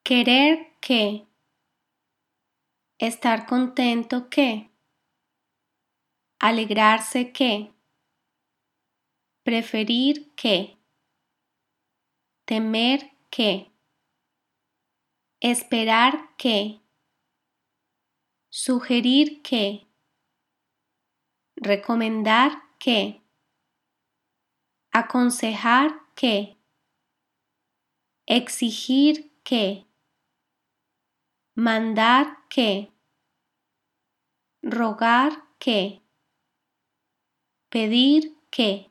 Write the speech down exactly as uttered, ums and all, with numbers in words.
querer que, estar contento que, alegrarse que, preferir que, temer que, esperar que, sugerir que, recomendar que, aconsejar que, exigir que, mandar que, rogar que, pedir que.